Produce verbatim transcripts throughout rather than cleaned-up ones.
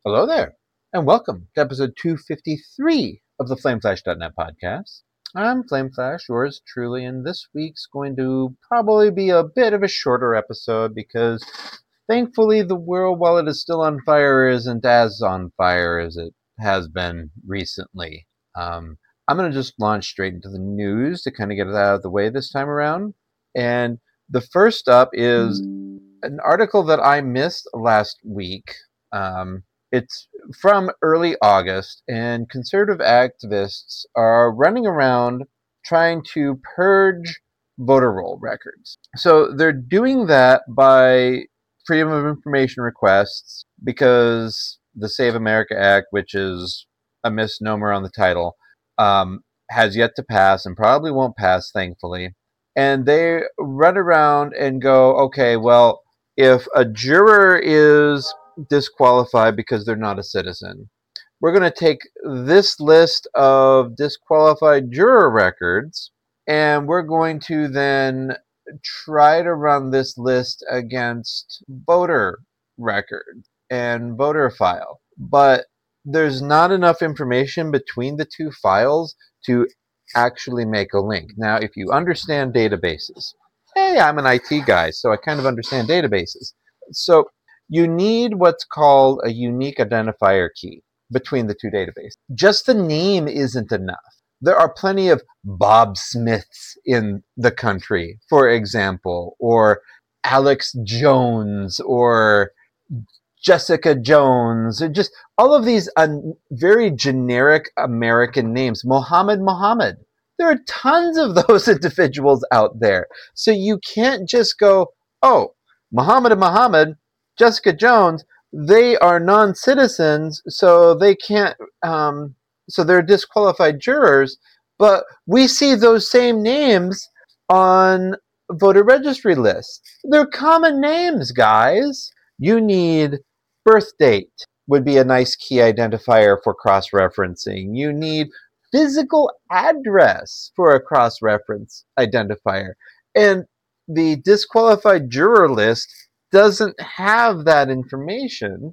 Hello there, and welcome to episode two fifty-three of the Flameflash dot net podcast. I'm Flameflash, yours truly, and this week's going to probably be a bit of a shorter episode because thankfully the world, while it is still on fire, isn't as on fire as it has been recently. Um, I'm going to just launch straight into the news to kind of get it out of the way this time around. And the first up is an article that I missed last week. Um, it's from early August, and conservative activists are running around trying to purge voter roll records. So they're doing that by freedom of information requests because the Save America Act, which is a misnomer on the title, um, has yet to pass and probably won't pass, thankfully. And they run around and go, okay, well, if a juror is disqualified because they're not a citizen, we're going to take this list of disqualified juror records and we're going to then try to run this list against voter record and voter file. But there's not enough information between the two files to actually make a link. Now, if you understand databases, hey, I'm an I T guy, so I kind of understand databases. So you need what's called a unique identifier key between the two databases. Just the name isn't enough. There are plenty of Bob Smiths in the country, for example, or Alex Jones, or Jessica Jones, or just all of these un- very generic American names. Mohammed Mohammed. There are tons of those individuals out there. So you can't just go, oh, Mohammed and Mohammed, Jessica Jones, they are non-citizens, so they can't, um, so they're disqualified jurors, but we see those same names on voter registry lists. They're common names, guys. You need birth date would be a nice key identifier for cross-referencing. You need physical address for a cross-reference identifier. And the disqualified juror list doesn't have that information.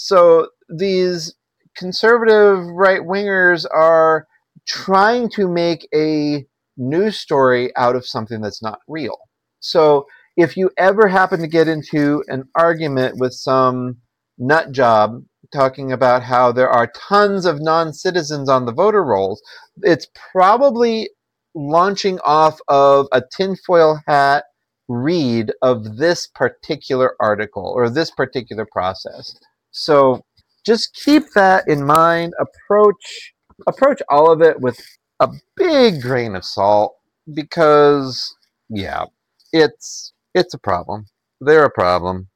So these conservative right-wingers are trying to make a news story out of something that's not real. So if you ever happen to get into an argument with some nut job talking about how there are tons of non-citizens on the voter rolls, it's probably launching off of a tinfoil hat read of this particular article or this particular process. So just keep that in mind. Approach approach all of it with a big grain of salt because, yeah, it's it's a problem. They're a problem.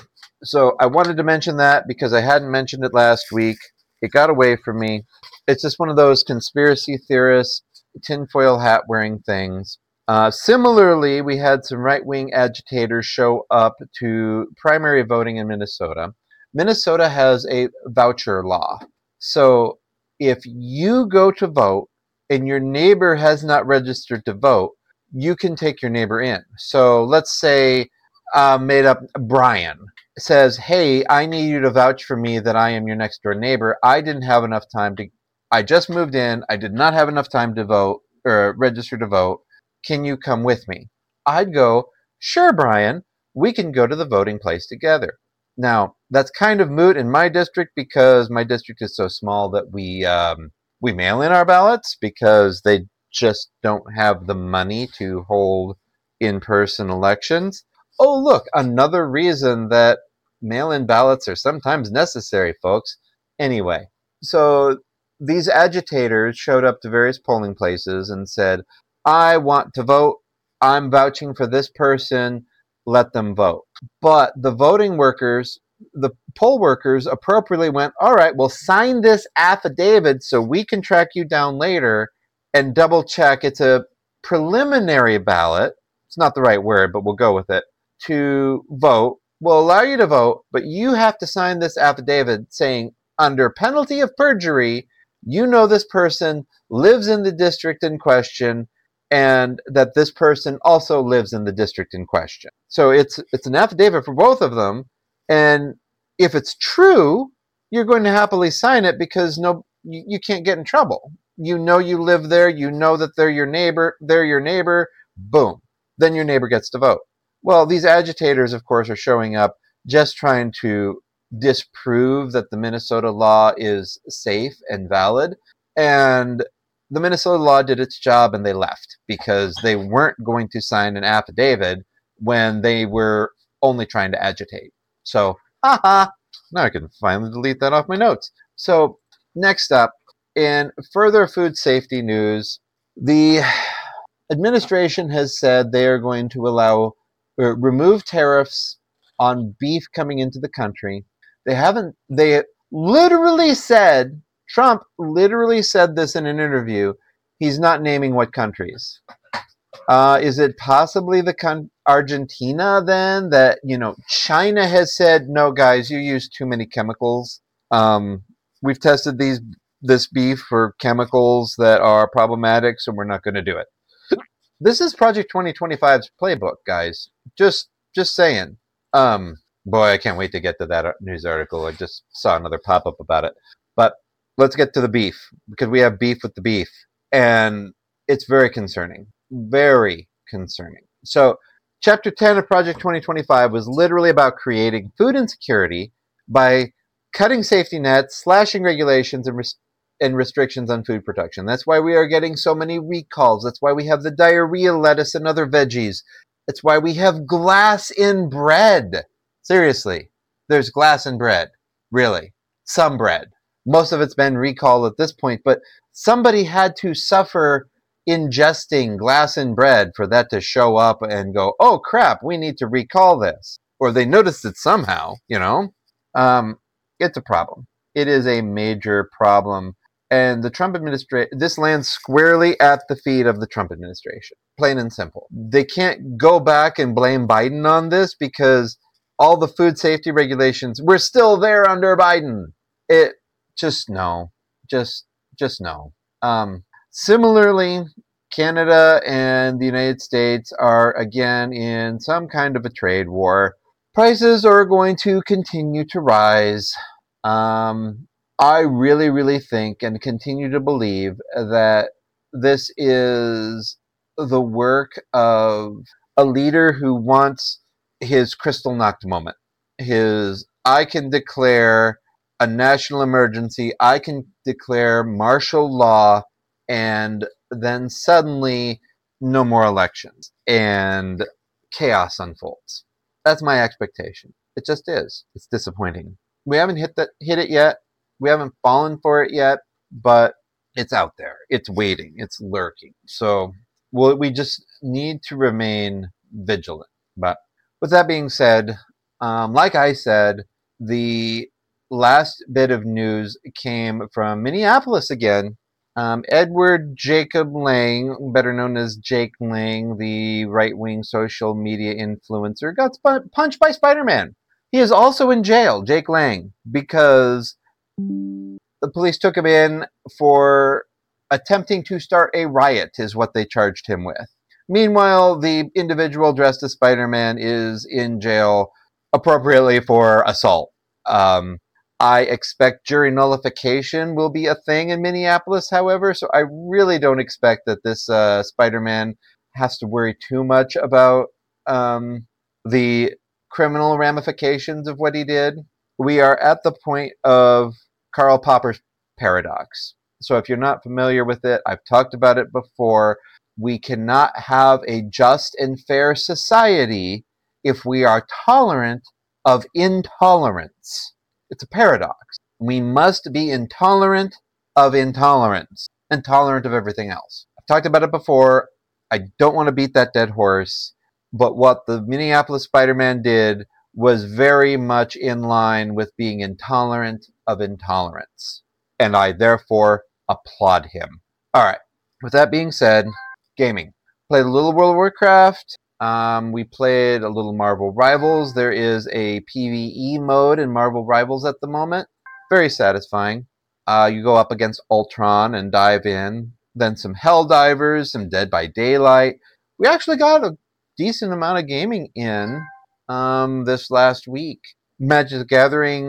So I wanted to mention that because I hadn't mentioned it last week. It got away from me. It's just one of those conspiracy theorist, tinfoil hat wearing things. Uh, similarly, we had some right-wing agitators show up to primary voting in Minnesota. Minnesota has a voucher law. So if you go to vote and your neighbor has not registered to vote, you can take your neighbor in. So let's say uh, made up Brian says, hey, I need you to vouch for me that I am your next door neighbor. I didn't have enough time to, I just moved in. I did not have enough time to vote or register to vote. Can you come with me? I'd go, sure, Brian, we can go to the voting place together. Now, that's kind of moot in my district because my district is so small that we um, we mail in our ballots because they just don't have the money to hold in-person elections. Oh, look, another reason that mail-in ballots are sometimes necessary, folks. Anyway, so these agitators showed up to various polling places and said, I want to vote. I'm vouching for this person. Let them vote. But the voting workers, the poll workers appropriately went, all right, well, sign this affidavit so we can track you down later and double check. It's a preliminary ballot. It's not the right word, but we'll go with it. To vote. We'll allow you to vote, but you have to sign this affidavit saying, under penalty of perjury, you know this person lives in the district in question, and that this person also lives in the district in question. So it's it's an affidavit for both of them, and if it's true, you're going to happily sign it because no, you, you can't get in trouble. You know you live there. You know that they're your neighbor. They're your neighbor. Boom. Then your neighbor gets to vote. Well, these agitators, of course, are showing up just trying to disprove that the Minnesota law is safe and valid. And the Minnesota law did its job and they left because they weren't going to sign an affidavit when they were only trying to agitate. So, haha, now I can finally delete that off my notes. So, next up, in further food safety news, the administration has said they are going to allow or remove tariffs on beef coming into the country. They haven't, they literally said, Trump literally said this in an interview. He's not naming what countries. Uh, is it possibly the con- Argentina then that, you know, China has said, no, guys, you use too many chemicals. Um, we've tested these this beef for chemicals that are problematic, so we're not going to do it. This is Project twenty twenty-five's playbook, guys. Just just saying. Um, boy, I can't wait to get to that news article. I just saw another pop-up about it. But let's get to the beef, because we have beef with the beef. And it's very concerning. Very concerning. So, Chapter ten of Project twenty twenty-five was literally about creating food insecurity by cutting safety nets, slashing regulations, and res- and restrictions on food production. That's why we are getting so many recalls. That's why we have the diarrhea lettuce and other veggies. That's why we have glass in bread. Seriously, there's glass in bread. Really. Some bread. Most of it's been recalled at this point, but somebody had to suffer ingesting glass in bread for that to show up and go, oh crap, we need to recall this. Or they noticed it somehow, you know? Um, it's a problem. It is a major problem. And the Trump administration, this lands squarely at the feet of the Trump administration, plain and simple. They can't go back and blame Biden on this because all the food safety regulations, we're still there under Biden. It just no, just just no. Um, similarly, Canada and the United States are again in some kind of a trade war. Prices are going to continue to rise. Um, I really, really think and continue to believe that this is the work of a leader who wants his crystal knocked moment. His, I can declare a national emergency, I can declare martial law, and then suddenly no more elections and chaos unfolds. That's my expectation. It just is. It's disappointing. We haven't hit that hit it yet. We haven't fallen for it yet, but it's out there. It's waiting. It's lurking. So we'll, we just need to remain vigilant. But with that being said, um, like I said, the last bit of news came from Minneapolis again. Um, Edward Jacob Lang, better known as Jake Lang, the right-wing social media influencer, got sp- punched by Spider-Man. He is also in jail, Jake Lang, because the police took him in for attempting to start a riot, is what they charged him with. Meanwhile, the individual dressed as Spider-Man is in jail appropriately for assault. Um, I expect jury nullification will be a thing in Minneapolis, however, so I really don't expect that this uh, Spider-Man has to worry too much about um, the criminal ramifications of what he did. We are at the point of Karl Popper's paradox. So if you're not familiar with it, I've talked about it before. We cannot have a just and fair society if we are tolerant of intolerance. It's a paradox. We must be intolerant of intolerance and tolerant of everything else. I've talked about it before. I don't want to beat that dead horse, but what the Minneapolis Spider-Man did was very much in line with being intolerant of intolerance, and I therefore applaud him. All right, with that being said, gaming. Played a little World of Warcraft. Um, we played a little Marvel Rivals. There is a PvE mode in Marvel Rivals at the moment. Very satisfying. Uh, you go up against Ultron and dive in. Then some Helldivers, some Dead by Daylight. We actually got a decent amount of gaming in um, this last week. Magic the Gathering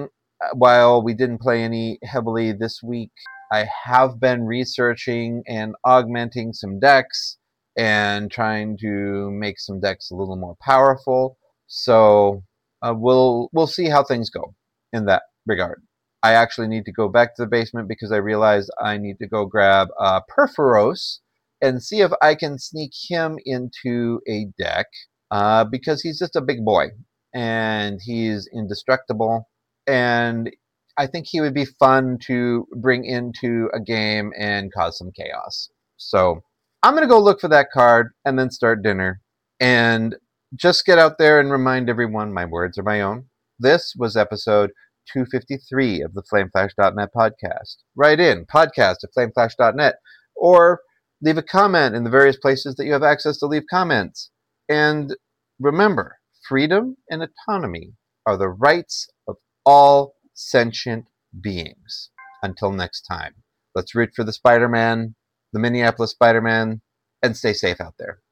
while we didn't play any heavily this week, I have been researching and augmenting some decks and trying to make some decks a little more powerful. So uh, we'll we'll see how things go in that regard. I actually need to go back to the basement because I realized I need to go grab uh, Perforos and see if I can sneak him into a deck uh, because he's just a big boy and he's indestructible, and I think he would be fun to bring into a game and cause some chaos. So I'm going to go look for that card and then start dinner and just get out there and remind everyone my words are my own. This was episode two fifty-three of the flame flash dot net podcast. Write in podcast at flame flash dot net or leave a comment in the various places that you have access to leave comments. And remember, freedom and autonomy are the rights of all sentient beings. Until next time, let's root for the Spider-Man, the Minneapolis Spider-Man, and stay safe out there.